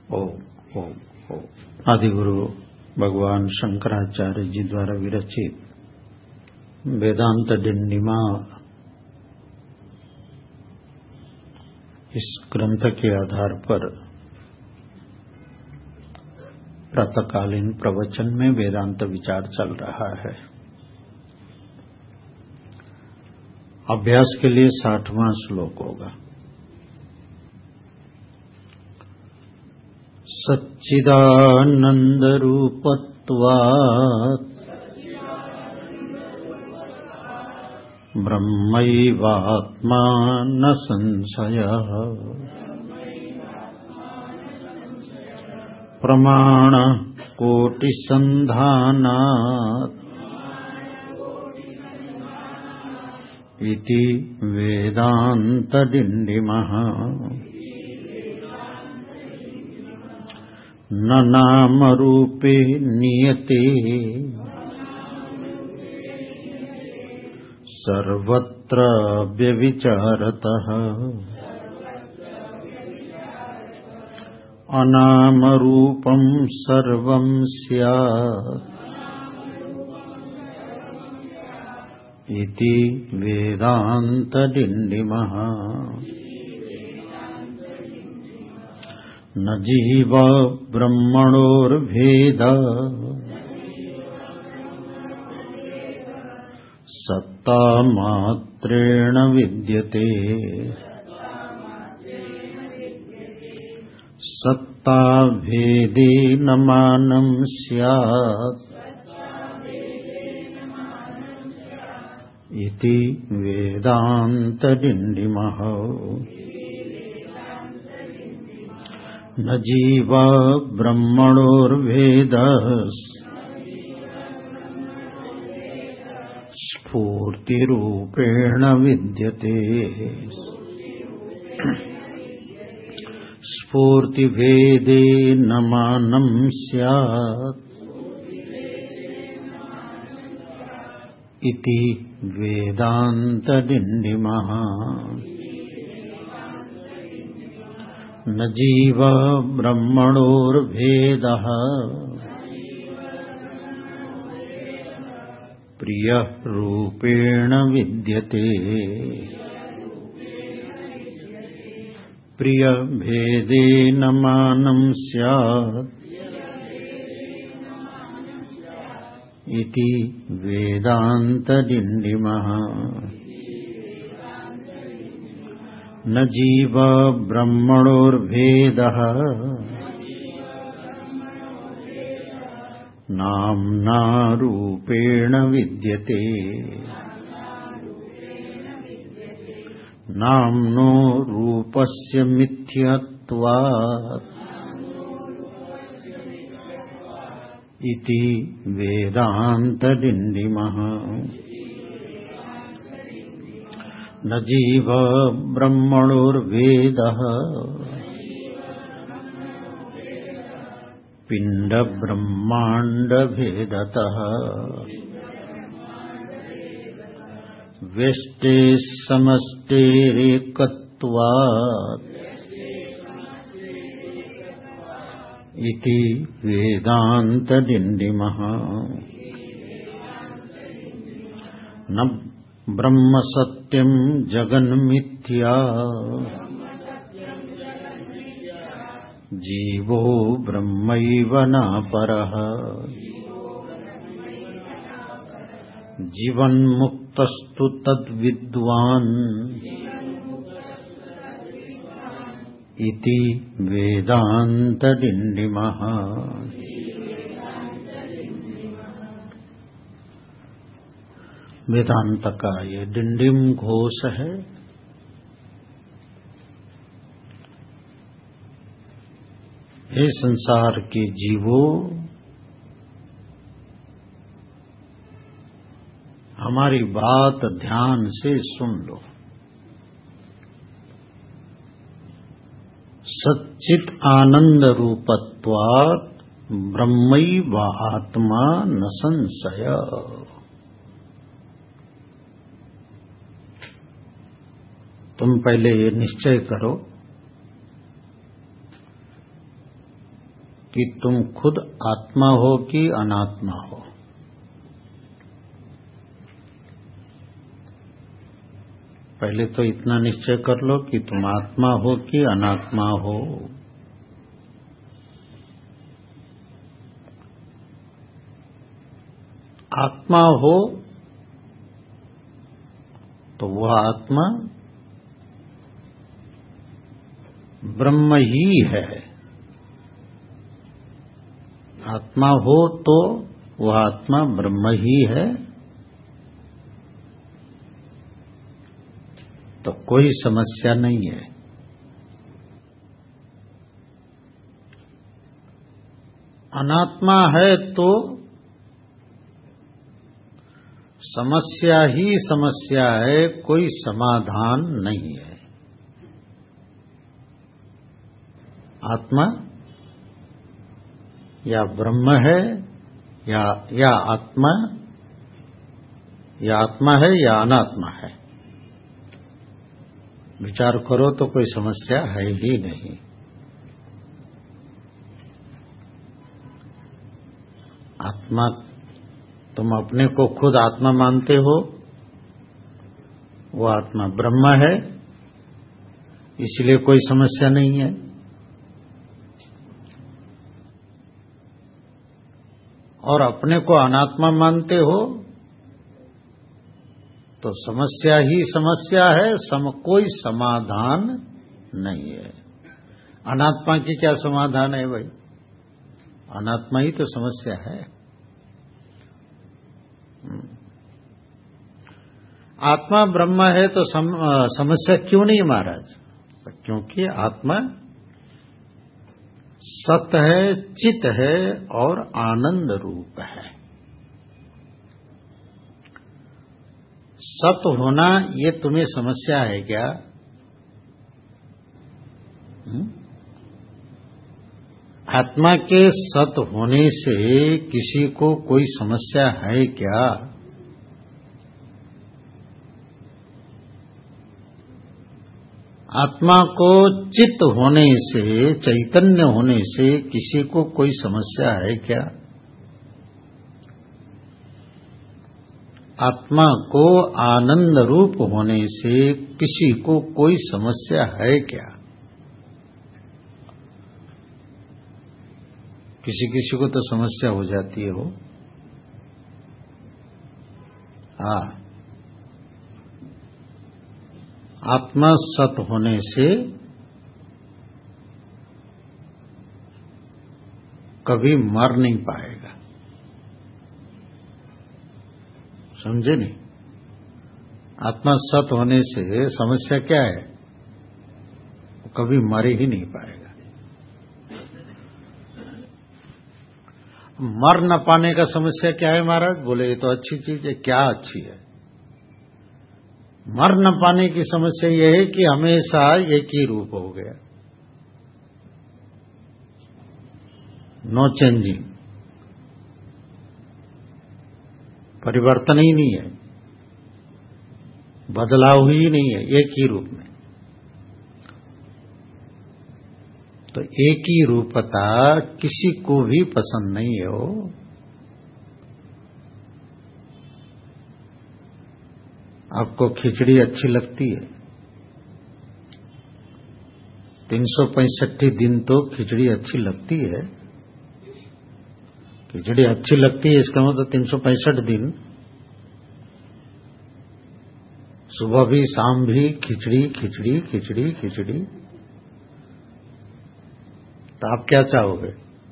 ओम ओम ओम। आदिगुरु भगवान शंकराचार्य जी द्वारा विरचित वेदांत डिंडिमा इस ग्रंथ के आधार पर प्रातःकालीन प्रवचन में वेदांत विचार चल रहा है। अभ्यास के लिए 60वां श्लोक होगा। सच्चिदानंद रूपत्वात् ब्रह्मैवात्मा न संशयः प्रमाण कोटिसन्धानात् इति वेदांत डिंडिमः न नाम रूपे नियते सर्वत्र व्यभिचारतः अनाम रूपं सर्वं स्यात् इति वेदांत डिंडिमः न जीव ब्रह्मणोर्भेद सत्ता मात्रेण विद्यते सत्ता भेदेन मानं स्यात् इति वेदांत डिंडिमः न जीव ब्रह्मणोर्भेदः स्फूर्तिरूपेण विद्यते स्फूर्तिभेदेन मानं स्यात् इति वेदांत डिंडिमः न जीव ब्रह्मणोर्भेदः प्रिय रूपेण विद्यते प्रिय भेदेन मानं स्यात् इति वेदांत डिंडिमः न जीव ब्रह्मणोर्भेदः नाम्ना रूपेण विद्यते नाम्नो रूपस्य मिथ्यत्वात् इति वेदांत डिंडिमः न जीव ब्रह्मणोर्भेदः पिंड ब्रह्मांड भेदतः व्यष्टे समष्टेरेकत्वात् इति वेदांत डिंडिमः न ब्रह्म सत्यं जगन्मिथ्या जीवो ब्रह्मैव नापरः जीवन्मुक्तस्तु तद्विद्वान् इति वेदांत डिंडिमः वेदांत का ये डिंडिम घोष है। हे संसार के जीवों, हमारी बात ध्यान से सुन लो। सच्चित आनंद रूपत्वात् ब्रह्मैव आत्मा न संशय। तुम पहले ये निश्चय करो कि तुम खुद आत्मा हो कि अनात्मा हो। पहले तो इतना निश्चय कर लो कि तुम आत्मा हो कि अनात्मा हो। आत्मा हो तो वह आत्मा ब्रह्म ही है। आत्मा हो तो वह आत्मा ब्रह्म ही है, तो कोई समस्या नहीं है। अनात्मा है तो समस्या ही समस्या है, कोई समाधान नहीं है। आत्मा या ब्रह्म है या आत्मा है या अनात्मा है। विचार करो तो कोई समस्या है ही नहीं। आत्मा, तुम अपने को खुद आत्मा मानते हो, वो आत्मा ब्रह्म है, इसलिए कोई समस्या नहीं है। और अपने को अनात्मा मानते हो तो समस्या ही समस्या है, कोई समाधान नहीं है। अनात्मा की क्या समाधान है भाई? अनात्मा ही तो समस्या है। आत्मा ब्रह्म है तो समस्या क्यों नहीं महाराज? क्योंकि आत्मा सत है, चित है और आनंद रूप है। सत होना ये तुम्हें समस्या है क्या? आत्मा के सत होने से किसी को कोई समस्या है क्या? आत्मा को चित्त होने से, चैतन्य होने से किसी को कोई समस्या है क्या? आत्मा को आनंद रूप होने से किसी को कोई समस्या है क्या? किसी किसी को तो समस्या हो जाती है हो। हाँ, आत्मा सत होने से कभी मर नहीं पाएगा। समझे नहीं? आत्मा सत होने से समस्या क्या है? वो कभी मर ही नहीं पाएगा। मर न पाने का समस्या क्या है महाराज? बोले ये तो अच्छी चीज है। क्या अच्छी है? मर न पाने की समस्या यह है कि हमेशा एक ही रूप हो गया, नो चेंजिंग, परिवर्तन ही नहीं है, बदलाव ही नहीं है, एक ही रूप में। तो एक ही रूपता किसी को भी पसंद नहीं है। हो आपको खिचड़ी अच्छी लगती है? 365 दिन तो खिचड़ी अच्छी लगती है। खिचड़ी अच्छी लगती है इसका मतलब 365 दिन सुबह भी शाम भी खिचड़ी खिचड़ी खिचड़ी खिचड़ी। तो आप क्या चाहोगे?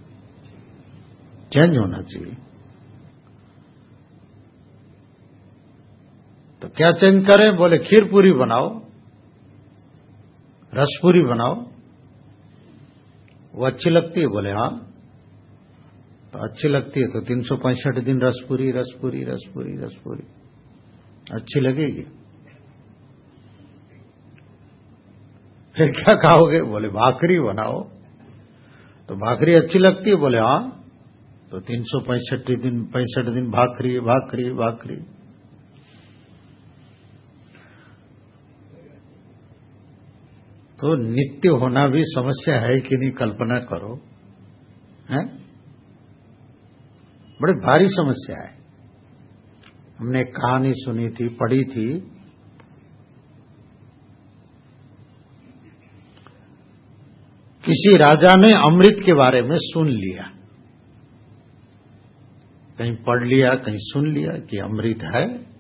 चेंज होना चाहिए। तो क्या चेंज करें? बोले खीर पूरी बनाओ, रस पूरी बनाओ। वो अच्छी लगती है? बोले हाँ। तो अच्छी लगती है तो 365 दिन रस पूरी रस पूरी रस पूरी रस पूरी अच्छी लगेगी। फिर क्या खाओगे? बोले भाकरी बनाओ। तो भाकरी अच्छी लगती है? बोले हाँ। तो 365 दिन भाकरी भाकरी भाकरी। तो नित्य होना भी समस्या है कि नहीं? कल्पना करो। है? बड़ी भारी समस्या है। हमने एक कहानी सुनी थी, पढ़ी थी। किसी राजा ने अमृत के बारे में सुन लिया, कहीं पढ़ लिया, कहीं सुन लिया कि अमृत है,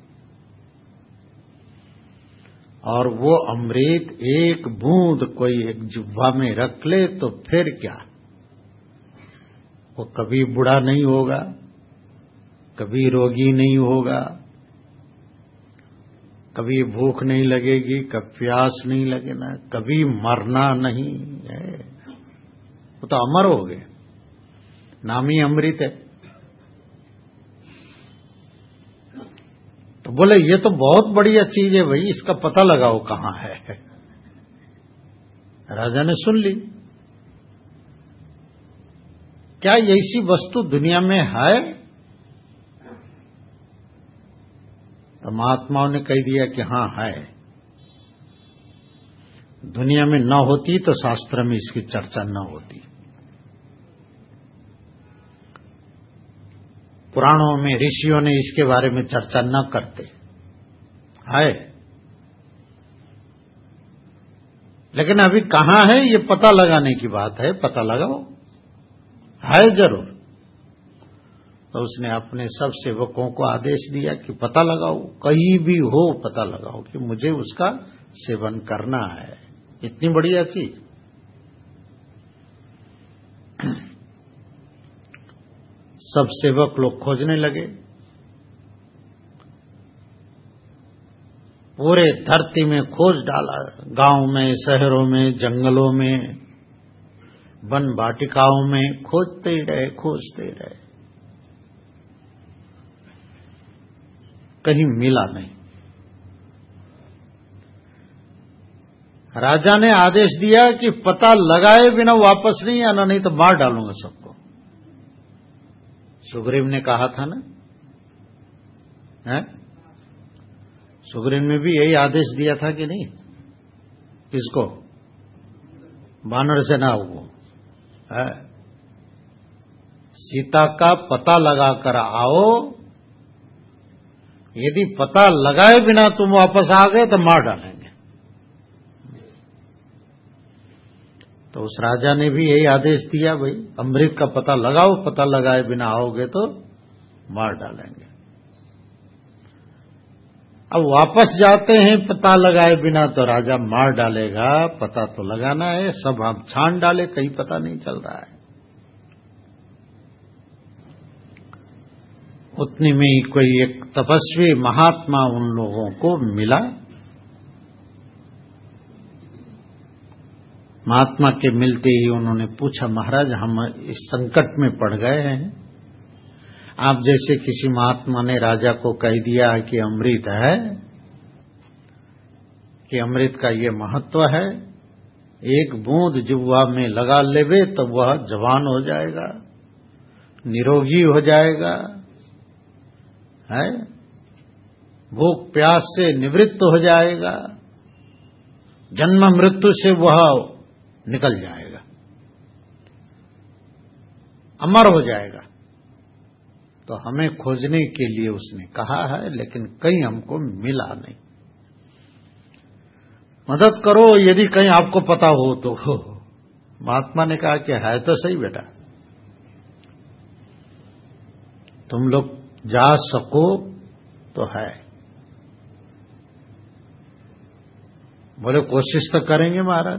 और वो अमृत एक बूंद कोई एक जिह्वा में रख ले तो फिर क्या, वो कभी बूढ़ा नहीं होगा, कभी रोगी नहीं होगा, कभी भूख नहीं लगेगी, कभी प्यास नहीं लगेगा, कभी मरना नहीं है। वो तो अमर हो गए, नाम ही अमृत है। तो बोले ये तो बहुत बढ़िया चीज है भाई, इसका पता लगाओ कहां है। राजा ने सुन ली। क्या ऐसी वस्तु दुनिया में है? तो महात्माओं ने कह दिया कि हां है। दुनिया में न होती तो शास्त्र में इसकी चर्चा न होती, पुराणों में ऋषियों ने इसके बारे में चर्चा न करते। है, लेकिन अभी कहां है ये पता लगाने की बात है। पता लगाओ, है जरूर। तो उसने अपने सब सेवकों को आदेश दिया कि पता लगाओ, कहीं भी हो पता लगाओ कि मुझे उसका सेवन करना है। इतनी बढ़िया चीज। सब सेवक लोग खोजने लगे, पूरे धरती में खोज डाला, गांव में, शहरों में, जंगलों में, वन वाटिकाओं में, खोजते ही रहे, खोजते ही रहे, कहीं मिला नहीं। राजा ने आदेश दिया कि पता लगाए बिना वापस नहीं आना, नहीं तो मार डालूंगा सबको। सुग्रीव ने कहा था ना, है? सुग्रीव ने भी यही आदेश दिया था कि नहीं? किसको? वानर सेना को, है? सीता का पता लगाकर आओ, यदि पता लगाए बिना तुम वापस आ गए तो मार डालेंगे। तो उस राजा ने भी यही आदेश दिया, भाई अमृत का पता लगाओ, पता लगाए बिना आओगे तो मार डालेंगे। अब वापस जाते हैं पता लगाए बिना तो राजा मार डालेगा। पता तो लगाना है, सब हम छान डाले, कहीं पता नहीं चल रहा है। उतनी में ही कोई एक तपस्वी महात्मा उन लोगों को मिला। महात्मा के मिलते ही उन्होंने पूछा, महाराज हम इस संकट में पड़ गए हैं, आप जैसे किसी महात्मा ने राजा को कह दिया कि अमृत है, कि अमृत का ये महत्व है, एक बूंद जिह्वा में लगा लेवे तो वह जवान हो जाएगा, निरोगी हो जाएगा, है, भूख प्यास से निवृत्त हो जाएगा, जन्म मृत्यु से वह निकल जाएगा, अमर हो जाएगा। तो हमें खोजने के लिए उसने कहा है, लेकिन कहीं हमको मिला नहीं। मदद करो यदि कहीं आपको पता हो तो। महात्मा ने कहा कि है तो सही बेटा, तुम लोग जा सको तो है। बोले कोशिश तो करेंगे महाराज,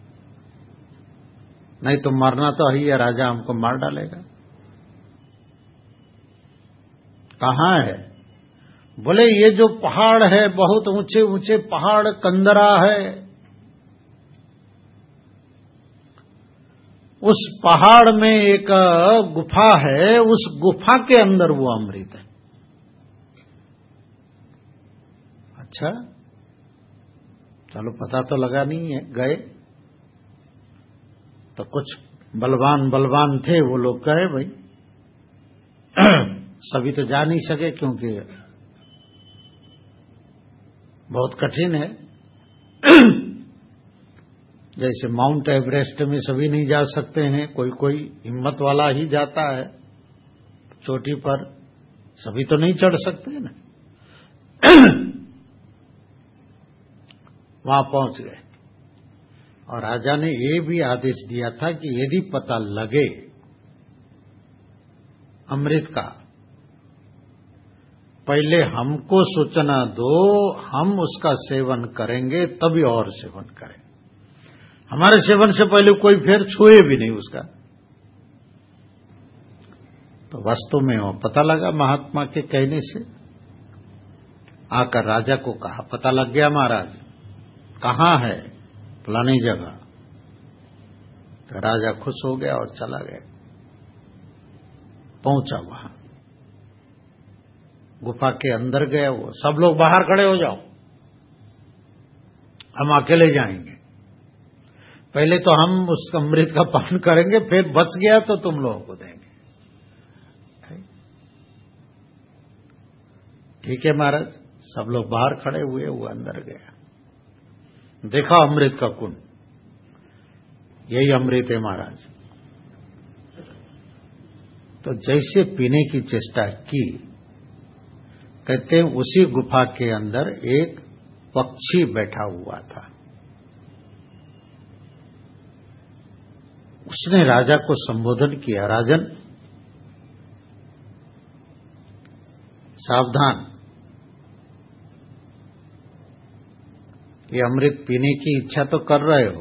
नहीं तो मरना तो ही है, राजा हमको मार डालेगा। कहां है? बोले ये जो पहाड़ है, बहुत ऊंचे ऊंचे पहाड़, कंदरा है, उस पहाड़ में एक गुफा है, उस गुफा के अंदर वो अमृत है। अच्छा, चलो पता तो लगा नहीं है। गए तो कुछ बलवान थे, वो लोग गए भाई। सभी तो जा नहीं सके क्योंकि बहुत कठिन है। जैसे माउंट एवरेस्ट में सभी नहीं जा सकते हैं, कोई कोई हिम्मत वाला ही जाता है चोटी पर, सभी तो नहीं चढ़ सकते ना। वहां पहुंच गए और राजा ने ये भी आदेश दिया था कि यदि पता लगे अमृत का, पहले हमको सूचना दो, हम उसका सेवन करेंगे तभी और सेवन करें। हमारे सेवन से पहले कोई फिर छुए भी नहीं उसका। तो वास्तव में वो पता लगा महात्मा के कहने से, आकर राजा को कहा, पता लग गया महाराज, कहां है? फलानी जगह। तो राजा खुश हो गया और चला गया। पहुंचा वहां, गुफा के अंदर गया वो, सब लोग बाहर खड़े हो जाओ, हम अकेले जाएंगे, पहले तो हम उस अमृत का पान करेंगे, फिर बच गया तो तुम लोगों को देंगे। ठीक है महाराज। सब लोग बाहर खड़े हुए, वो अंदर गया, देखा अमृत का कुंड, यही अमृत है महाराज। तो जैसे पीने की चेष्टा की, कहते हैं उसी गुफा के अंदर एक पक्षी बैठा हुआ था। उसने राजा को संबोधन किया, राजन सावधान, ये अमृत पीने की इच्छा तो कर रहे हो,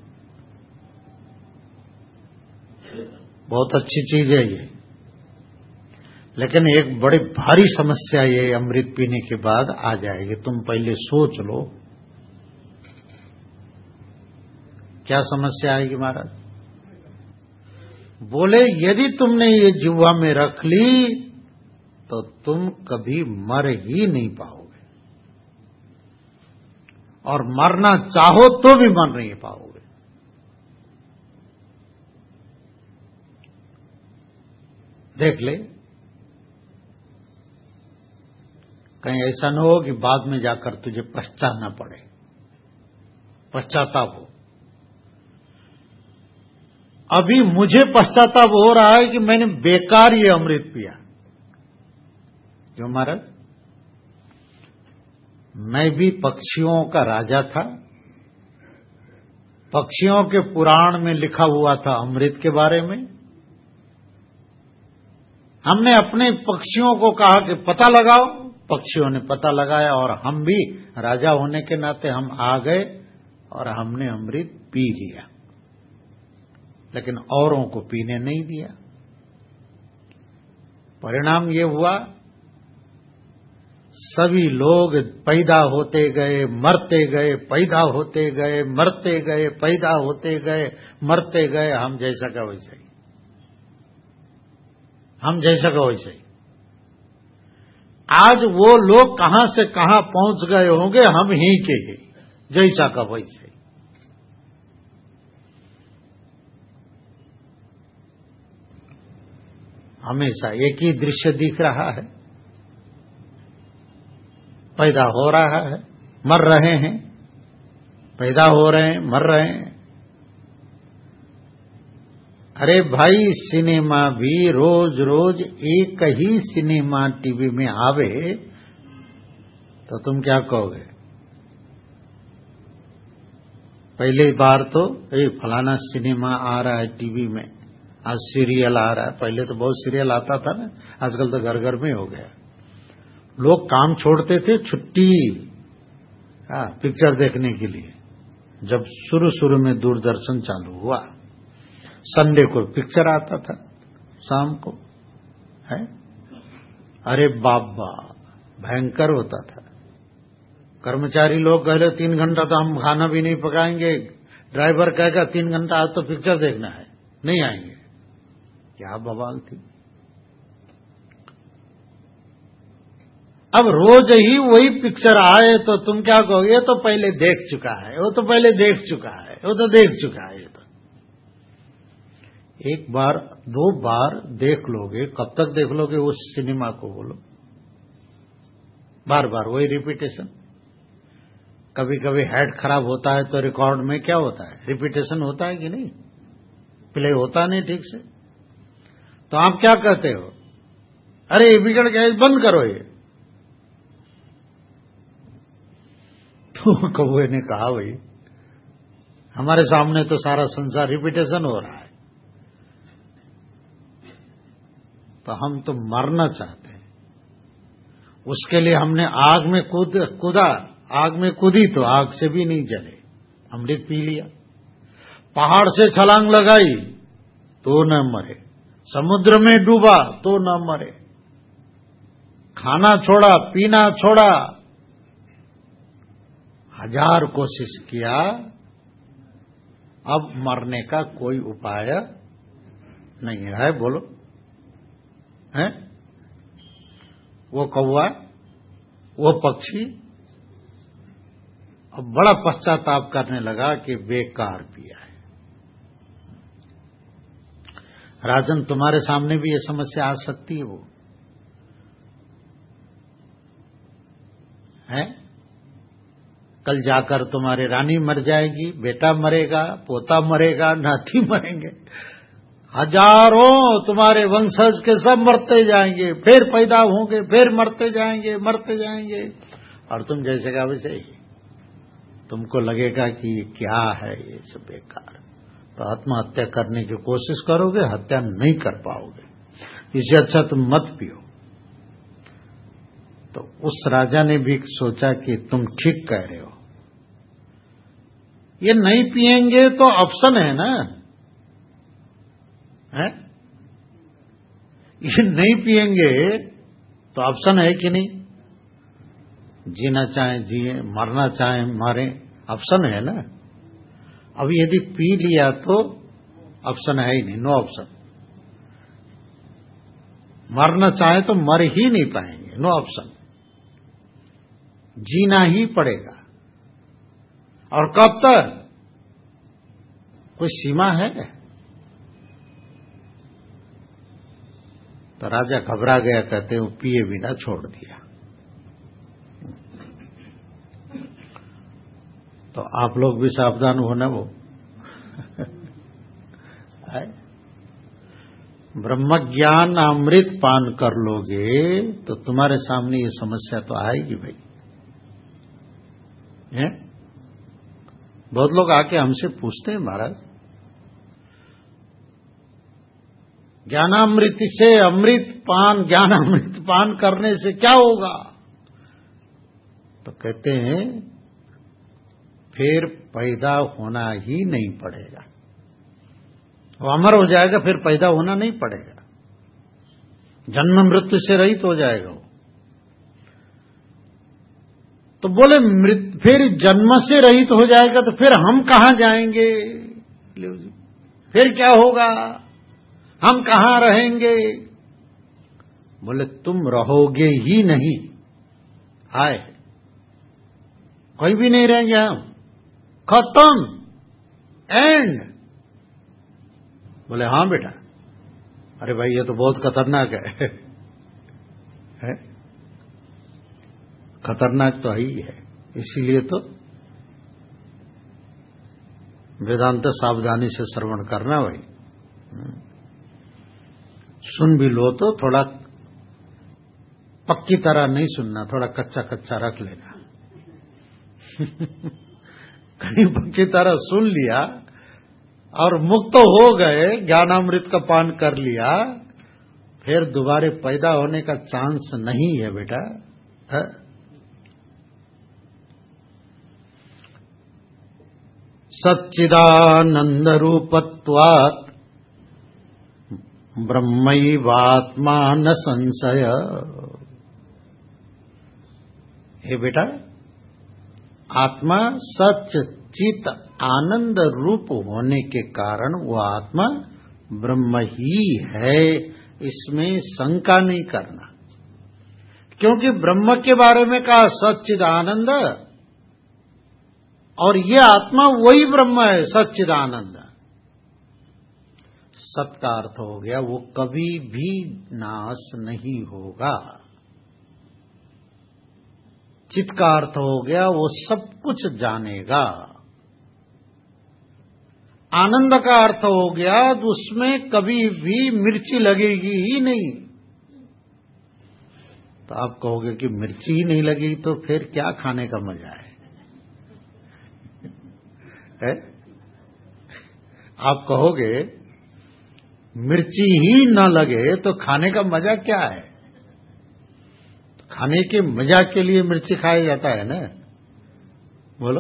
बहुत अच्छी चीज है ये, लेकिन एक बड़ी भारी समस्या ये अमृत पीने के बाद आ जाएगी, तुम पहले सोच लो। क्या समस्या आएगी महाराज? बोले यदि तुमने ये जिह्वा में रख ली तो तुम कभी मर ही नहीं पाओगे, और मरना चाहो तो भी मर नहीं पाओगे। देख ले, कहीं ऐसा न हो कि बाद में जाकर तुझे पछताना पड़े, पश्चाताप हो। अभी मुझे पश्चाताप हो रहा है कि मैंने बेकार ये अमृत पिया। क्यों महाराज? मैं भी पक्षियों का राजा था, पक्षियों के पुराण में लिखा हुआ था अमृत के बारे में। हमने अपने पक्षियों को कहा कि पता लगाओ, पक्षियों ने पता लगाया, और हम भी राजा होने के नाते हम आ गए और हमने अमृत पी लिया, लेकिन औरों को पीने नहीं दिया। परिणाम ये हुआ, सभी लोग पैदा होते गए, मरते गए, पैदा होते गए, मरते गए, पैदा होते गए, मरते गए, हम जैसा का वैसा ही, हम जैसा का वैसा ही। आज वो लोग कहां से कहां पहुंच गए होंगे, हम ही के ही, जैसा का वैसा ही। हमेशा एक ही दृश्य दिख रहा है, पैदा हो रहा है, मर रहे हैं, पैदा हो रहे हैं, मर रहे हैं। अरे भाई, सिनेमा भी रोज रोज एक ही सिनेमा टीवी में आवे तो तुम क्या कहोगे? पहली बार तो फलाना सिनेमा आ रहा है टीवी में, आज सीरियल आ रहा है, पहले तो बहुत सीरियल आता था ना, आजकल तो घर घर में हो गया। लोग काम छोड़ते थे, छुट्टी पिक्चर देखने के लिए। जब शुरू शुरू में दूरदर्शन चालू हुआ, संडे को पिक्चर आता था शाम को, है? अरे बाबा, भयंकर होता था। कर्मचारी लोग कह रहे 3 घंटा तो हम खाना भी नहीं पकाएंगे, ड्राइवर कहेगा 3 घंटा आज तो पिक्चर देखना है, नहीं आएंगे। क्या बवाल थी। अब रोज ही वही पिक्चर आए तो तुम क्या कहोगे? ये तो पहले देख चुका है, वो तो पहले देख चुका है, वो तो देख चुका है। ये तो एक बार 2 बार देख लोगे, कब तक देख लोगे उस सिनेमा को? बोलो, बार बार वही रिपीटेशन। कभी कभी हेड खराब होता है तो रिकॉर्ड में क्या होता है, रिपीटेशन होता है कि नहीं, प्ले होता नहीं ठीक से। तो आप क्या कहते हो, अरे ये बिगड़ गया, बंद करो ये। तो कौवे ने कहा, भाई हमारे सामने तो सारा संसार रिपीटेशन हो रहा है, तो हम तो मरना चाहते हैं, उसके लिए हमने आग में कूदा, आग में कूदी तो आग से भी नहीं जले, अमृत पी लिया। पहाड़ से छलांग लगाई तो न मरे, समुद्र में डूबा तो न मरे, खाना छोड़ा, पीना छोड़ा, 1000 कोशिश किया, अब मरने का कोई उपाय नहीं है। बोलो, है? वो कौवा, वो पक्षी अब बड़ा पश्चाताप करने लगा कि बेकार पिया है। राजन, तुम्हारे सामने भी ये समस्या आ सकती है, वो है, कल जाकर तुम्हारी रानी मर जाएगी, बेटा मरेगा, पोता मरेगा, नाती मरेंगे, हजारों तुम्हारे वंशज के सब मरते जाएंगे, फिर पैदा होंगे, फिर मरते जाएंगे, मरते जाएंगे, और तुम जैसे का वैसे ही तुमको लगेगा कि ये क्या है, ये सब बेकार। तो आत्महत्या करने की कोशिश करोगे, हत्या नहीं कर पाओगे, इससे अच्छा तुम मत पियो। तो उस राजा ने भी सोचा कि तुम ठीक कह रहे हो, ये नहीं पिएंगे तो ऑप्शन है ना, है? ये नहीं पिएंगे तो ऑप्शन है कि नहीं, जीना चाहे जिए, मरना चाहे मरे, ऑप्शन है ना। अब यदि पी लिया तो ऑप्शन है ही नहीं, नो ऑप्शन। मरना चाहे तो मर ही नहीं पाएंगे, नो ऑप्शन, जीना ही पड़ेगा। और कब तक, कोई सीमा है? तो राजा घबरा गया, कहते वो पिए बिना छोड़ दिया। तो आप लोग भी सावधान होना, वो ब्रह्म ज्ञान अमृत पान कर लोगे तो तुम्हारे सामने ये समस्या तो आएगी भाई, है? बहुत लोग आके हमसे पूछते हैं, महाराज ज्ञानामृत से अमृत पान, ज्ञानामृत पान करने से क्या होगा? तो कहते हैं फिर पैदा होना ही नहीं पड़ेगा, वो अमर हो जाएगा, फिर पैदा होना नहीं पड़ेगा, जन्म मृत्यु से रहित हो जाएगा वो। तो बोले फिर जन्म से रहित हो जाएगा तो फिर हम कहां जाएंगे, फिर क्या होगा, हम कहां रहेंगे? बोले तुम रहोगे ही नहीं, आए कोई भी नहीं रहेंगे, हम खत्म, एंड। बोले हाँ बेटा, अरे भाई ये तो बहुत खतरनाक है, है? खतरनाक तो ही है, इसीलिए तो वेदांत सावधानी से श्रवण करना भाई। सुन भी लो तो थोड़ा पक्की तरह नहीं सुनना, थोड़ा कच्चा कच्चा रख लेना। कहीं पक्की तरह सुन लिया और मुक्त हो गए, ज्ञानामृत का पान कर लिया, फिर दोबारे पैदा होने का चांस नहीं है बेटा, है? सच्चिदानंद रूपत्वात् ब्रह्मैवात्मा न संशय। हे बेटा, आत्मा सच चित आनंद रूप होने के कारण वो आत्मा ब्रह्म ही है, इसमें शंका नहीं करना। क्योंकि ब्रह्म के बारे में कहा सच्चिदानंद, और ये आत्मा वही ब्रह्म है, सच्चिदानंद। सत का अर्थ हो गया वो कभी भी नाश नहीं होगा। चित्त का अर्थ हो गया वो सब कुछ जानेगा। आनंद का अर्थ हो गया तो उसमें कभी भी मिर्ची लगेगी ही नहीं। तो आप कहोगे कि मिर्ची ही नहीं लगेगी तो फिर क्या खाने का मजा है? आप कहोगे मिर्ची ही न लगे तो खाने का मजा क्या है? खाने के मजा के लिए मिर्ची खाया जाता है ना। बोलो,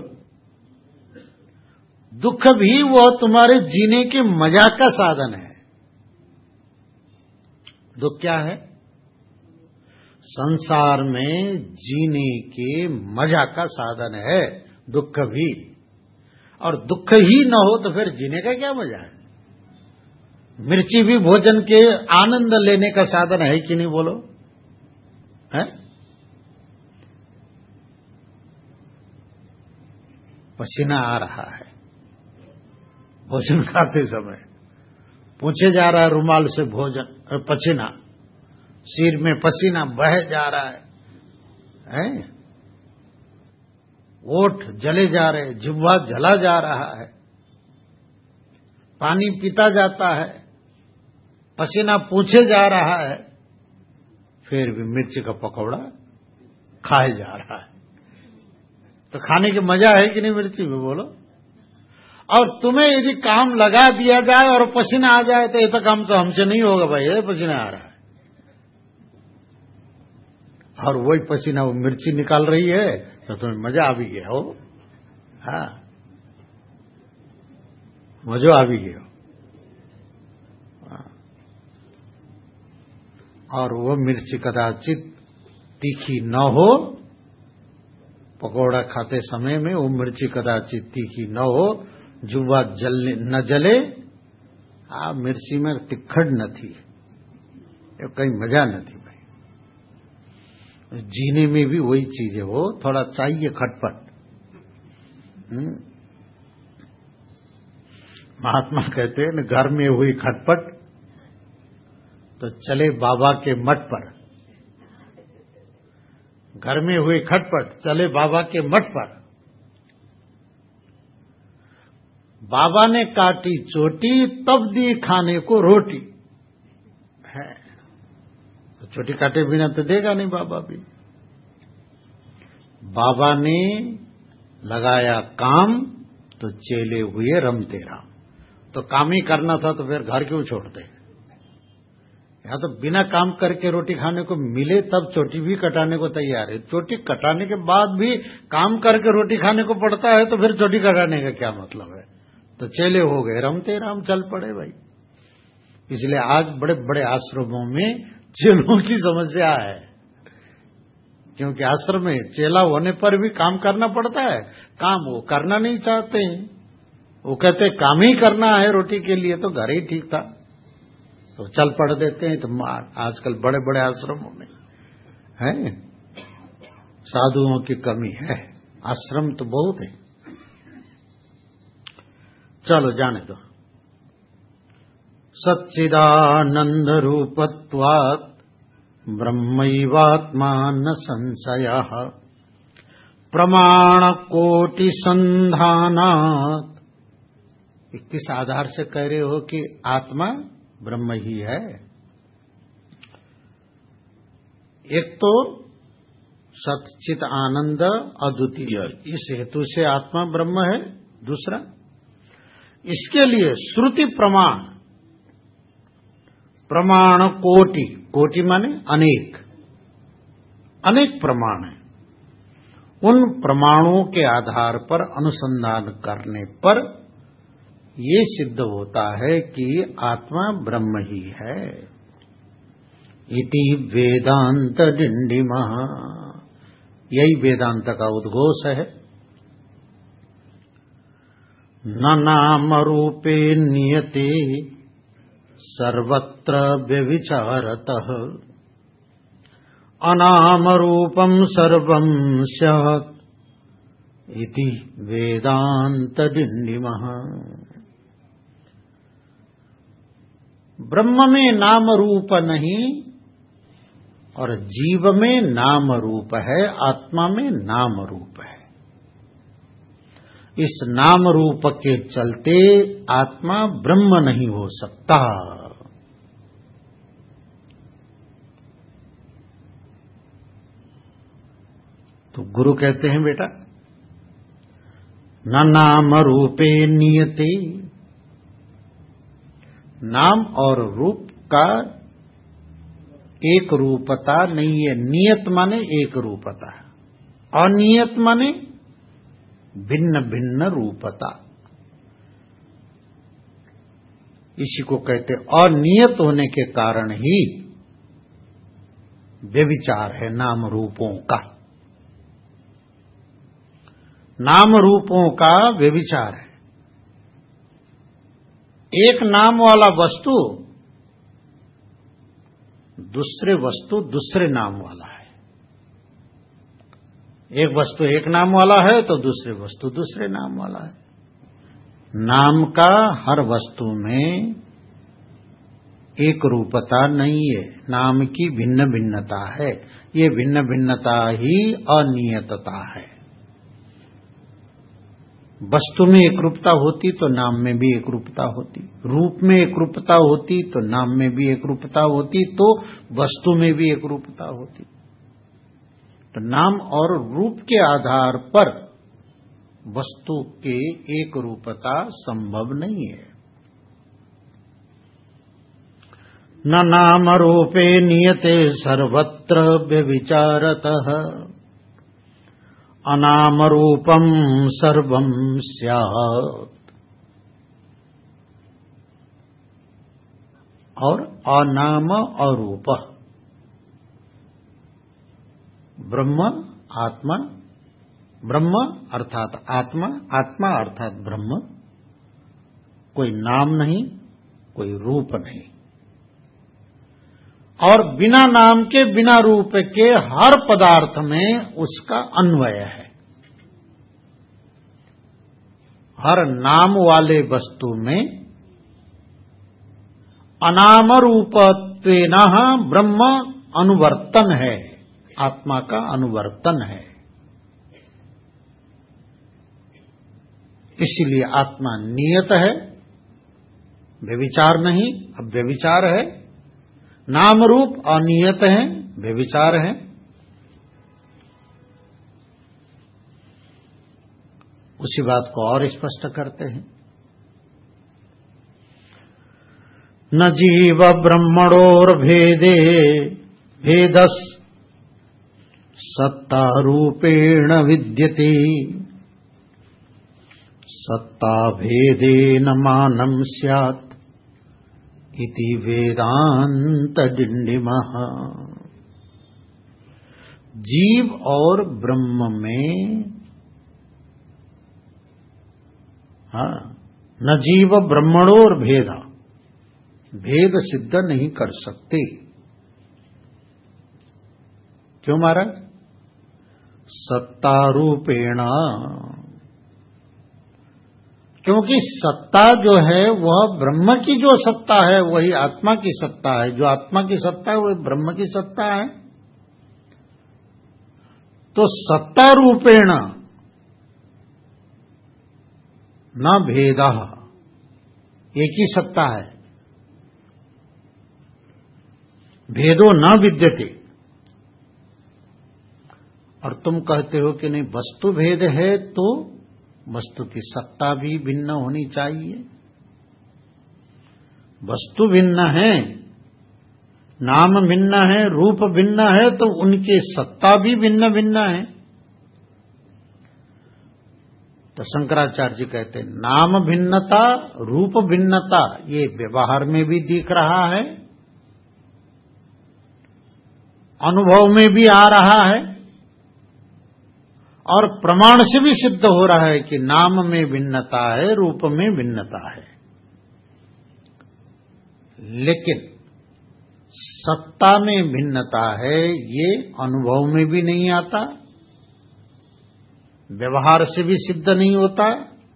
दुख भी वो तुम्हारे जीने के मजा का साधन है। दुख क्या है? संसार में जीने के मजा का साधन है दुख भी। और दुख ही न हो तो फिर जीने का क्या मजा है? मिर्ची भी भोजन के आनंद लेने का साधन है कि नहीं? बोलो, है? पसीना आ रहा है भोजन खाते समय, पूछे जा रहा है रुमाल से भोजन और पसीना, सिर में पसीना बह जा रहा है? ओठ जले जा रहे, जिह्वा जला जा रहा है, पानी पीता जाता है, पसीना पूछे जा रहा है, फिर भी मिर्च का पकौड़ा खाए जा रहा है। तो खाने के मजा है कि नहीं मिर्ची में? बोलो। और तुम्हें यदि काम लगा दिया जाए और पसीना आ जाए तो ये तो काम तो हमसे नहीं होगा भाई, ये पसीना आ रहा है, और वही पसीना वो मिर्ची निकाल रही है तो तुम्हें मजा आ भी गया हो। हाँ, मजा आ भी गया हो। और वो मिर्ची कदाचित तीखी न हो, पकौड़ा खाते समय में वो मिर्ची कदाचित तीखी न हो, जुआ जलने न जले, मिर्ची में तिखड़ न थी, कहीं मजा न थी भाई। जीने में भी वही चीज है, वो थोड़ा चाहिए खटपट। महात्मा कहते हैं न, घर में हुई खटपट तो चले बाबा के मठ पर। घर में हुई खटपट चले बाबा के मठ पर। बाबा ने काटी चोटी तब दी खाने को रोटी है। तो चोटी काटे बिना तो देगा नहीं बाबा भी। बाबा ने लगाया काम तो चेले हुए रमते राम। तो काम ही करना था तो फिर घर क्यों छोड़ते? यहाँ तो बिना काम करके रोटी खाने को मिले तब चोटी भी कटाने को तैयार है। चोटी कटाने के बाद भी काम करके रोटी खाने को पड़ता है तो फिर चोटी कटाने का क्या मतलब है? तो चेले हो गए रमते राम, चल पड़े भाई। इसलिए आज बड़े बड़े आश्रमों में चेलों की समस्या है, क्योंकि आश्रम में चेला होने पर भी काम करना पड़ता है। काम वो करना नहीं चाहते हैं, वो कहते काम ही करना है रोटी के लिए, तो घर ही ठीक था, तो चल पड़ देते हैं। तो आजकल बड़े बड़े आश्रमों में है साधुओं की कमी है, आश्रम तो बहुत है। चलो जाने दो। सच्चिदानंद रूपत्वात् ब्रह्मैवात्मा न संशयः प्रमाण कोटि संधानात्। किस आधार से कह रहे हो कि आत्मा ब्रह्म ही है? एक तो सच्चित आनंद अद्वितीय, इस हेतु से आत्मा ब्रह्म है। दूसरा, इसके लिए श्रुति प्रमाण, प्रमाण कोटि, कोटि माने अनेक, अनेक प्रमाण है। उन प्रमाणों के आधार पर अनुसंधान करने पर ये सिद्ध होता है कि आत्मा ब्रह्म ही है। इति वेदांत डिंडिमः, यही वेदांत का उद्घोष है। न नाम रूपे नियते सर्वत्र व्यभिचारतः अनाम रूपम सर्वं स्यात् इति वेदांत डिंडिमः। ब्रह्म में नाम रूप नहीं, और जीव में नाम रूप है, आत्मा में नाम रूप है। इस नाम रूप के चलते आत्मा ब्रह्म नहीं हो सकता। तो गुरु कहते हैं बेटा, न नाम रूपे नियते, नाम और रूप का एक रूपता नहीं है। नियत माने एक रूपता, अनियत माने भिन्न भिन्न रूपता। इसी को कहते अनियत होने के कारण ही व्यभिचार है नाम रूपों का। नाम रूपों का व्यभिचार है। एक नाम वाला वस्तु दूसरे नाम वाला है। एक वस्तु एक नाम वाला है तो दूसरे वस्तु दूसरे नाम वाला है। नाम का हर वस्तु में एक रूपता नहीं है, नाम की भिन्न भिन्नता है। ये भिन्न भिन्नता ही अनियतता है। वस्तु में एक रूपता होती तो नाम में भी एक रूपता होती, रूप में एक रूपता होती तो नाम में भी एक रूपता होती, तो वस्तु में भी एक रूपता होती। तो नाम और रूप के आधार पर वस्तु के एक रूपता संभव नहीं है। न नाम रूपे नियते सर्वत्र व्यभिचारतः, अनाम रूपम सर्वं स्यात्। और अनाम अरूप ब्रह्म आत्मा, ब्रह्म अर्थात आत्मा, आत्मा अर्थात ब्रह्म, कोई नाम नहीं, कोई रूप नहीं। और बिना नाम के बिना रूप के हर पदार्थ में उसका अन्वय है। हर नाम वाले वस्तु में अनाम रूपत्वेन ब्रह्म अनुवर्तन है, आत्मा का अनुवर्तन है। इसीलिए आत्मा नियत है, व्यभिचार नहीं। अब व्यभिचार है, नाम रूप अनियत है, व्यभिचार है। उसी बात को और स्पष्ट करते हैं, न जीव ब्रह्मणोर भेदे भेदस सत्ता रूपेण विद्यते, सत्ता भेदेन मानं स्यात् इति वेदांत डिंडिमः। जीव और ब्रह्म में न जीव ब्रह्मणोर भेदा, भेद सिद्ध नहीं कर सकते। क्यों महाराज? सत्ता रूपेण, क्योंकि सत्ता जो है वह ब्रह्म की जो सत्ता है वही आत्मा की सत्ता है, जो आत्मा की सत्ता है वही ब्रह्म की सत्ता है। तो सत्ता रूपेण न भेदा, एक ही सत्ता है, भेदो न विद्यते। और तुम कहते हो कि नहीं वस्तु भेद है तो वस्तु की सत्ता भी भिन्न होनी चाहिए। वस्तु भिन्न है, नाम भिन्न है, रूप भिन्न है, तो उनके सत्ता भी भिन्न भिन्न है। तो शंकराचार्य जी कहते हैं नाम भिन्नता रूप भिन्नता ये व्यवहार में भी दिख रहा है, अनुभव में भी आ रहा है, और प्रमाण से भी सिद्ध हो रहा है कि नाम में भिन्नता है, रूप में भिन्नता है। लेकिन सत्ता में भिन्नता है ये अनुभव में भी नहीं आता, व्यवहार से भी सिद्ध नहीं होता,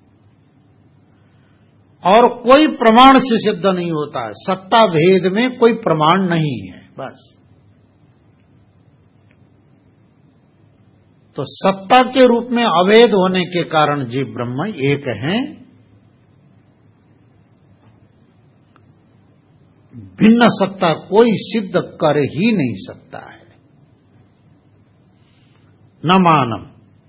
और कोई प्रमाण से सिद्ध नहीं होता है। सत्ता भेद में कोई प्रमाण नहीं है। बस तो सत्ता के रूप में अभेद होने के कारण जीव ब्रह्म एक हैं, भिन्न सत्ता कोई सिद्ध कर ही नहीं सकता है। न मानम,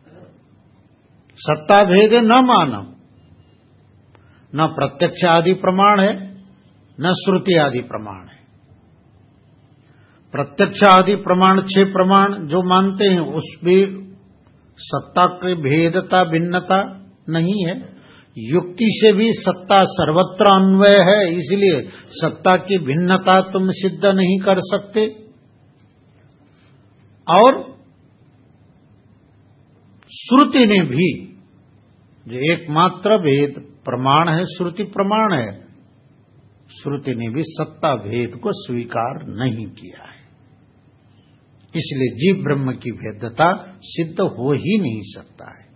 सत्ता भेद है, न मानम, न प्रत्यक्ष आदि प्रमाण है, न श्रुति आदि प्रमाण है। प्रत्यक्ष आदि प्रमाण 6 प्रमाण जो मानते हैं उसमें सत्ता की भेदता भिन्नता नहीं है। युक्ति से भी सत्ता सर्वत्र अन्वय है, इसलिए सत्ता की भिन्नता तुम सिद्ध नहीं कर सकते। और श्रुति ने भी, जो एकमात्र भेद प्रमाण है, श्रुति प्रमाण है, श्रुति ने भी सत्ता भेद को स्वीकार नहीं किया है। इसलिए जीव ब्रह्म की भेदता सिद्ध हो ही नहीं सकता है।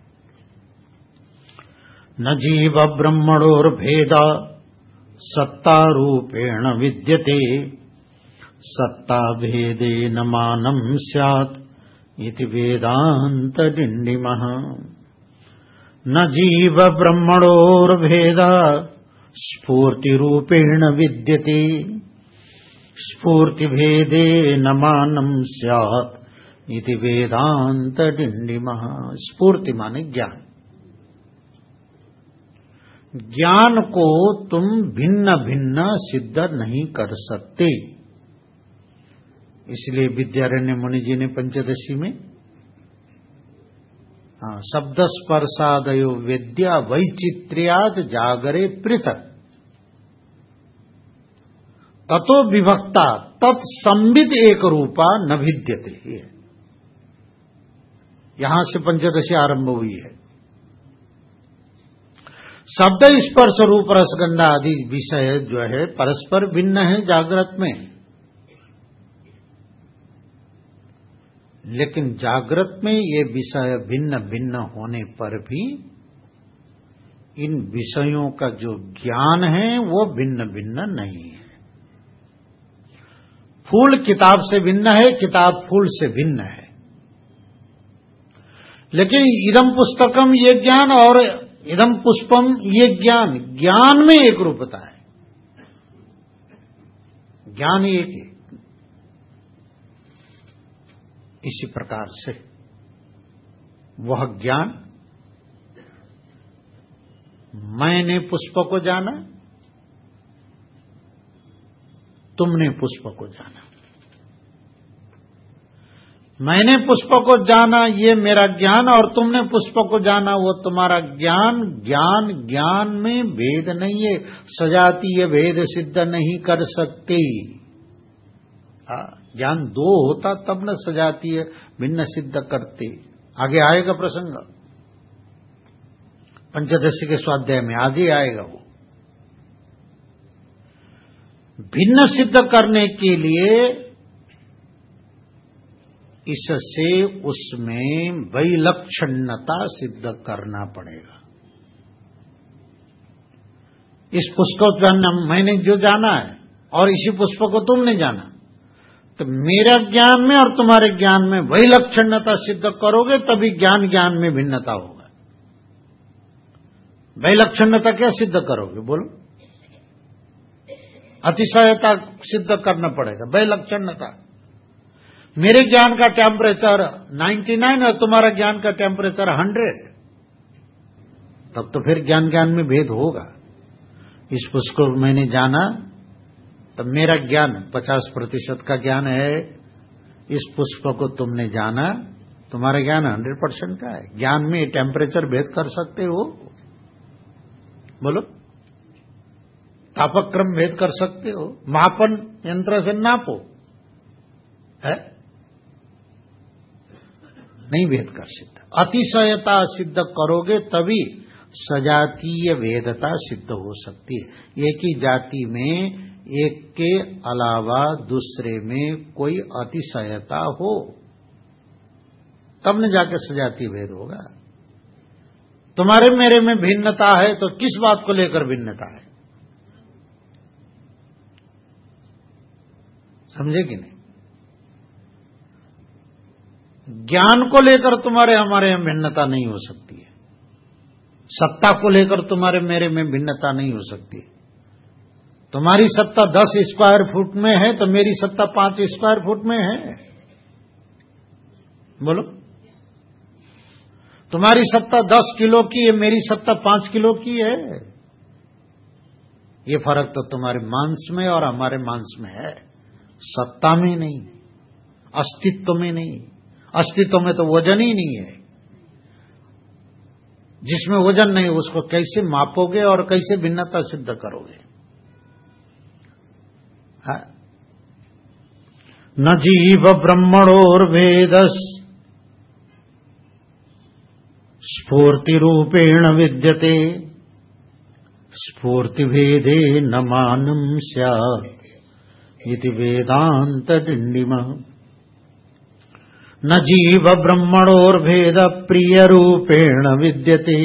न जीव ब्रह्मणोर भेदा सत्ता रूपेण विद्यते, सत्ता भेदे न मानम स्यात् इति वेदांत डिंडिमः। न जीव ब्रह्मणोर भेदा स्फूर्ति रूपेण विद्यते, स्फूर्ति भेदे न मानम स्यात् इति वेदांत डिंडिमः। स्फूर्ति माने ज्ञान। ज्ञान को तुम भिन्न भिन्न सिद्ध नहीं कर सकते। इसलिए विद्यारण्य मुनि जी ने पंचदशी में शब्द स्पर्शादयो वेद्या वैचित्र्याद जागरे पृथक ततो विभक्ता तत्संविद एक रूपा न भिद्यते। यहां से पंचदशी आरंभ हुई है। शब्द स्पर्श रूप रसगंधा आदि विषय जो है परस्पर भिन्न है जागृत में, लेकिन जागृत में ये विषय भिन्न भिन्न होने पर भी इन विषयों का जो ज्ञान है वो भिन्न भिन्न नहीं है। फूल किताब से भिन्न है, किताब फूल से भिन्न है, लेकिन इदम पुस्तकम ये ज्ञान और इदम पुष्पम ये ज्ञान, ज्ञान में एक रूपता है, ज्ञान एक है। इसी प्रकार से वह ज्ञान, मैंने पुष्प को जाना, तुमने पुष्प को जाना। मैंने पुष्प को जाना ये मेरा ज्ञान, और तुमने पुष्प को जाना वो तुम्हारा ज्ञान। ज्ञान ज्ञान में भेद नहीं है, सजातीय भेद सिद्ध नहीं कर सकते। ज्ञान दो होता तब न सजातीय भिन्न सिद्ध करते। आगे आएगा प्रसंग पंचदशी के स्वाध्याय में, आगे आएगा वो। भिन्न सिद्ध करने के लिए इससे उसमें वैलक्षण्यता सिद्ध करना पड़ेगा। इस पुष्प को जानना, मैंने जो जाना है और इसी पुष्प को तुमने जाना, तो मेरा ज्ञान में और तुम्हारे ज्ञान में वैलक्षण्यता सिद्ध करोगे तभी ज्ञान ज्ञान में भिन्नता होगा। वैलक्षण्यता क्या सिद्ध करोगे बोलो? अतिशयता सिद्ध करना पड़ेगा, वैलक्षण्यता। मेरे ज्ञान का टेम्परेचर 99 और तुम्हारा ज्ञान का टेम्परेचर 100, तब तो फिर ज्ञान ज्ञान में भेद होगा। इस पुष्प को मैंने जाना तब मेरा ज्ञान 50% का ज्ञान है, इस पुष्प को तुमने जाना तुम्हारा ज्ञान 100% का है। ज्ञान में टेम्परेचर भेद कर सकते हो बोलो? तापक्रम भेद कर सकते हो? मापन यंत्र से नापो, है नहीं भेद कर सकते। अतिशयता सिद्ध करोगे तभी सजातीय भेदता सिद्ध हो सकती है। एक ही जाति में एक के अलावा दूसरे में कोई अतिशयता हो तब न जाके सजातीय भेद होगा। तुम्हारे मेरे में भिन्नता है तो किस बात को लेकर भिन्नता है, समझे कि नहीं? ज्ञान को लेकर तुम्हारे हमारे में भिन्नता नहीं हो सकती है, सत्ता को लेकर तुम्हारे मेरे में भिन्नता नहीं हो सकती। तुम्हारी सत्ता 10 स्क्वायर फुट में है तो मेरी सत्ता 5 स्क्वायर फुट में है। बोलो, तुम्हारी सत्ता 10 किलो की है, मेरी सत्ता 5 किलो की है। ये फर्क तो तुम्हारे मांस में और हमारे मांस में है, सत्ता में नहीं, अस्तित्व में नहीं। अस्तित्व में तो वजन ही नहीं है। जिसमें वजन नहीं उसको कैसे मापोगे और कैसे भिन्नता सिद्ध करोगे? न जीव ब्रह्मणोर्भेदस् स्फूर्ति रूपेण विद्यते स्फूर्ति भेदे न मानं स्यात् इति वेदांत डिंडिम। न जीव ब्रह्मणोर्भेद प्रिय रूपेण विद्यते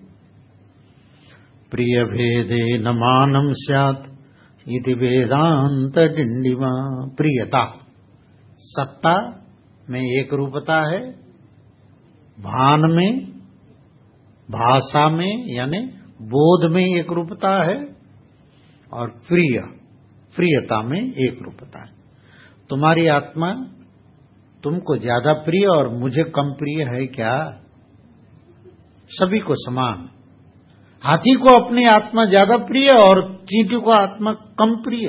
प्रिय भेदे न मानं स्यात् इति वेदांत डिंडिम। प्रियता, सत्ता में एक रूपता है, भान में, भाषा में यानी बोध में एक रूपता है, और प्रियता में एक रूपता है। तुम्हारी आत्मा तुमको ज्यादा प्रिय और मुझे कम प्रिय है क्या? सभी को समान। हाथी को अपनी आत्मा ज्यादा प्रिय और चींटी को आत्मा कम प्रिय।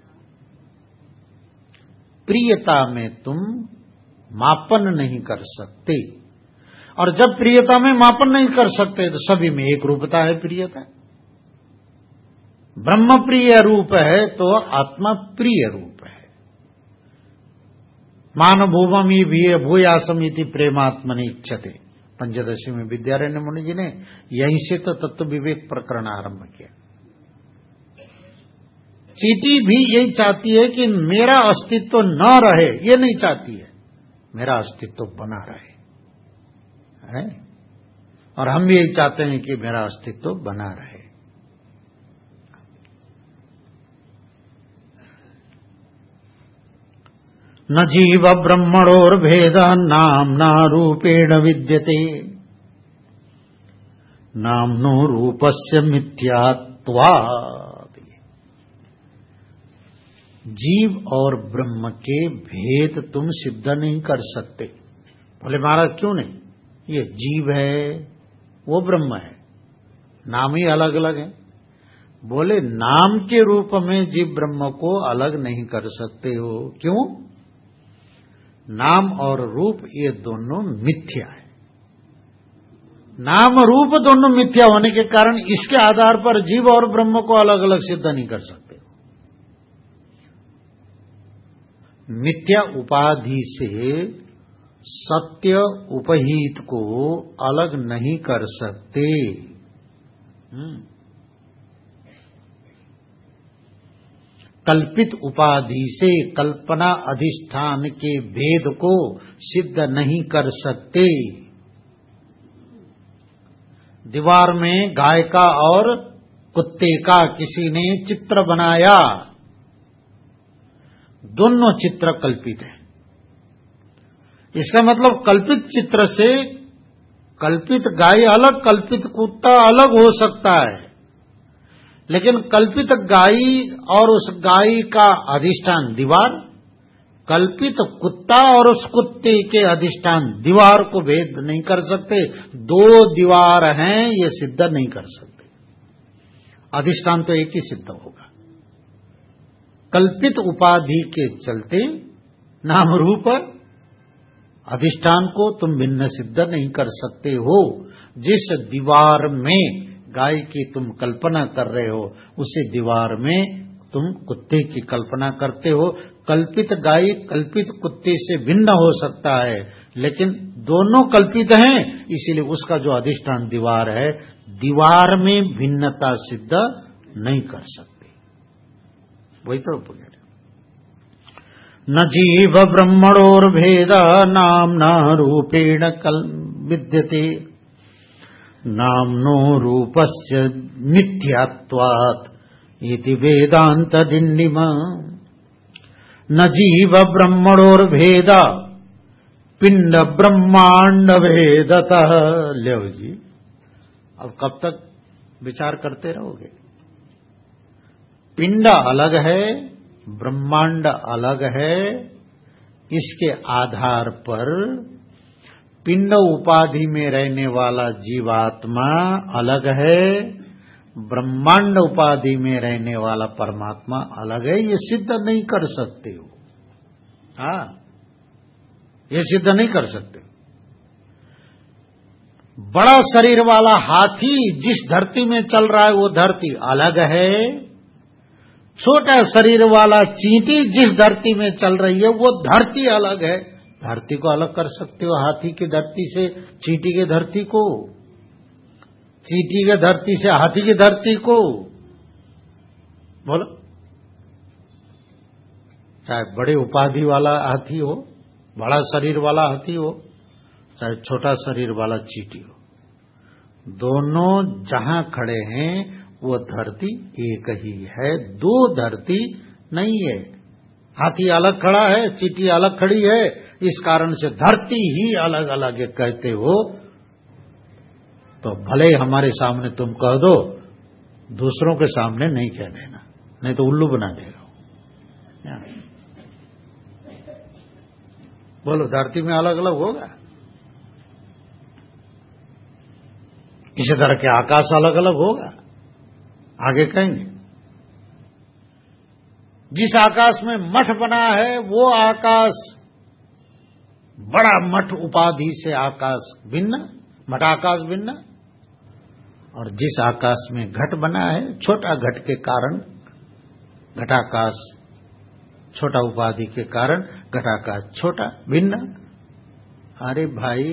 प्रियता में तुम मापन नहीं कर सकते, और जब प्रियता में मापन नहीं कर सकते तो सभी में एक रूपता है प्रियता। ब्रह्म प्रिय रूप है तो आत्मा प्रिय रूप है। मान भूमि भूयासम इति प्रेमात्मनि इच्छते, पंचदशी में विद्यारण्य मुनि जी ने यहीं से तो तत्व विवेक प्रकरण आरंभ किया। चींटी भी यही चाहती है कि मेरा अस्तित्व न रहे, ये नहीं चाहती है, मेरा अस्तित्व बना रहे है? और हम भी यही चाहते हैं कि मेरा अस्तित्व बना रहे। न जीव ब्रह्मणोर्भेद नाम्ना रूपेण विद्यते नाम्नो रूपस्य मिथ्यात्वात्। जीव और ब्रह्म के भेद तुम सिद्ध नहीं कर सकते। बोले महाराज क्यों नहीं? ये जीव है, वो ब्रह्म है, नाम ही अलग अलग है। बोले नाम के रूप में जीव ब्रह्म को अलग नहीं कर सकते हो। क्यों? नाम और रूप ये दोनों मिथ्या है। नाम रूप दोनों मिथ्या होने के कारण इसके आधार पर जीव और ब्रह्म को अलग अलग सिद्ध नहीं कर सकते। मिथ्या उपाधि से सत्य उपहित को अलग नहीं कर सकते। कल्पित उपाधि से कल्पना अधिष्ठान के भेद को सिद्ध नहीं कर सकते। दीवार में गाय का और कुत्ते का किसी ने चित्र बनाया, दोनों चित्र कल्पित हैं। इसका मतलब कल्पित चित्र से कल्पित गाय अलग, कल्पित कुत्ता अलग हो सकता है, लेकिन कल्पित गाय और उस गाय का अधिष्ठान दीवार, कल्पित कुत्ता और उस कुत्ते के अधिष्ठान दीवार को भेद नहीं कर सकते। दो दीवार हैं, ये सिद्ध नहीं कर सकते। अधिष्ठान तो एक ही सिद्ध होगा। कल्पित उपाधि के चलते नाम रूप अधिष्ठान को तुम भिन्न सिद्ध नहीं कर सकते हो। जिस दीवार में गाय की तुम कल्पना कर रहे हो, उसी दीवार में तुम कुत्ते की कल्पना करते हो। कल्पित गाय कल्पित कुत्ते से भिन्न हो सकता है, लेकिन दोनों कल्पित हैं, इसीलिए उसका जो अधिष्ठान दीवार है, दीवार में भिन्नता सिद्ध नहीं कर सकते। वही तो बोले न जीव ब्रह्मणोर्भेद नाम्ना रूपेण विद्यते नाम्नो रूपस्य मिथ्यात्वात् इति वेदांत डिंडिम। न जीव ब्रह्मणोर्भेद पिंड ब्रह्मांड भेदतः। लो जी, अब कब तक विचार करते रहोगे? पिंड अलग है, ब्रह्मांड अलग है। इसके आधार पर पिंड उपाधि में रहने वाला जीवात्मा अलग है, ब्रह्मांड उपाधि में रहने वाला परमात्मा अलग है। ये सिद्ध नहीं कर सकते हो। हाँ, ये सिद्ध नहीं कर सकते। बड़ा शरीर वाला हाथी जिस धरती में चल रहा है वो धरती अलग है, छोटा शरीर वाला चींटी जिस धरती में चल रही है वो धरती अलग है। धरती को अलग कर सकते हो हाथी की धरती से चींटी के धरती को, चींटी के धरती से हाथी की धरती को? बोलो। चाहे बड़े उपाधि वाला हाथी हो, बड़ा शरीर वाला हाथी हो, चाहे छोटा शरीर वाला चींटी हो, दोनों जहां खड़े हैं वो धरती एक ही है, दो धरती नहीं है। हाथी अलग खड़ा है, चींटी अलग खड़ी है, इस कारण से धरती ही अलग अलग है कहते हो तो भले हमारे सामने तुम कह दो, दूसरों के सामने नहीं कह देना, नहीं तो उल्लू बना देगा। बोलो, धरती में अलग अलग होगा? इसी तरह के आकाश अलग अलग होगा? आगे कहेंगे। जिस आकाश में मठ बना है वो आकाश, बड़ा मठ उपाधि से आकाश भिन्न, मठाकाश भिन्न। और जिस आकाश में घट बना है, छोटा घट के कारण घटाकाश, छोटा उपाधि के कारण घटाकाश छोटा भिन्न। अरे भाई,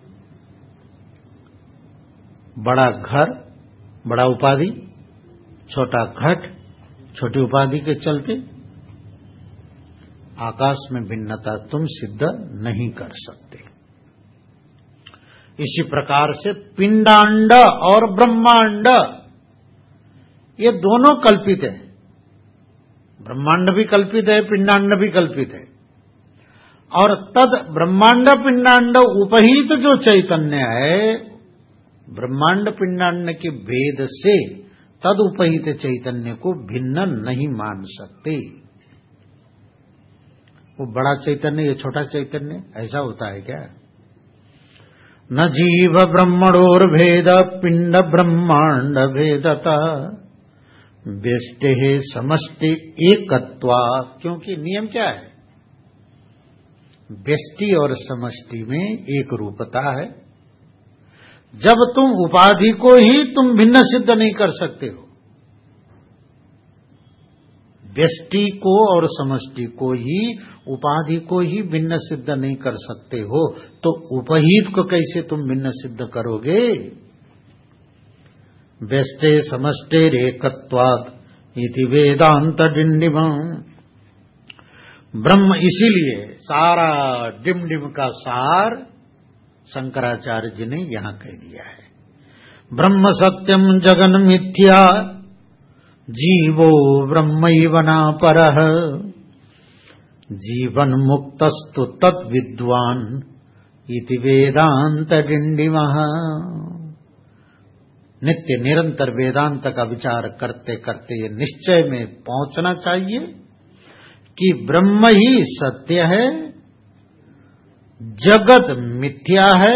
बड़ा घर, बड़ा उपाधि, छोटा घट, छोटी उपाधि के चलते आकाश में भिन्नता तुम सिद्ध नहीं कर सकते। इसी प्रकार से पिंडांड और ब्रह्मांड ये दोनों कल्पित है। ब्रह्मांड भी कल्पित है, पिंडांड भी कल्पित है। और तद ब्रह्मांड पिंडांड उपहित जो चैतन्य है, ब्रह्मांड पिंडांड के भेद से तद उपहित चैतन्य को भिन्न नहीं मान सकते। वो बड़ा चैतन्य, ये छोटा चैतन्य, ऐसा होता है क्या? न जीव ब्रह्मणोर भेद पिंड ब्रह्मांड भेदता व्यष्टे समष्टि एकत्वा। क्योंकि नियम क्या है? व्यष्टि और समष्टि में एक रूपता है। जब तुम उपाधि को ही तुम भिन्न सिद्ध नहीं कर सकते हो, व्यष्टि को और समष्टि को ही, उपाधि को ही भिन्न सिद्ध नहीं कर सकते हो, तो उपहित को कैसे तुम भिन्न सिद्ध करोगे? व्यष्टे समष्टेरेकत्वात् इति वेदांत डिंडिमम्। ब्रह्म, इसीलिए सारा डिमडिम का सार शंकराचार्य जी ने यहां कह दिया है। ब्रह्म सत्यम जगन मिथ्या जीवो ब्रह्मैव न परः जीवन मुक्तस्तु तत् विद्वान् इति वेदांत डिंडिमः। नित्य निरंतर वेदांत का विचार करते करते ये निश्चय में पहुंचना चाहिए कि ब्रह्म ही सत्य है, जगत मिथ्या है,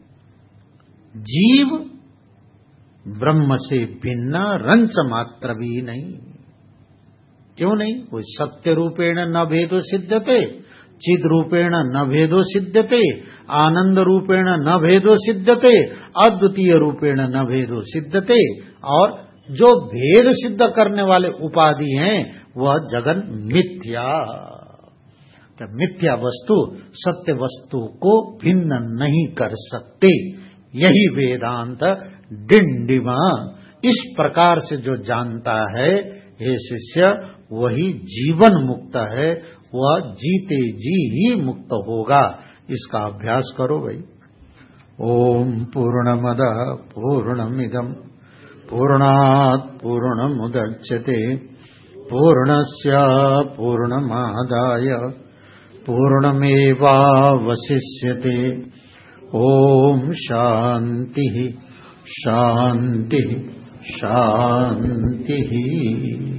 जीव ब्रह्म से भिन्न रंच मात्र भी नहीं। क्यों नहीं? कोई सत्य रूपेण न भेदो सिद्धते, चिद रूपेण न भेदो सिद्धते, आनंद रूपेण न भेदो सिद्धते, अद्वितीय रूपेण न भेदो सिद्धते। और जो भेद सिद्ध करने वाले उपाधि हैं वह जगन मिथ्या। तो मिथ्या वस्तु सत्य वस्तु को भिन्न नहीं कर सकते। यही वेदांत डिंडिमा। इस प्रकार से जो जानता है, हे शिष्य, वही जीवन मुक्त है, वह जीते जी ही मुक्त होगा। इसका अभ्यास करो भाई। ओम पूर्णमदः पूर्णमिदं पूर्णात् पूर्णमुदच्यते पूर्णस्य पूर्णमादाय पूर्णमेवावशिष्यते। ओम शांति शांति शांति।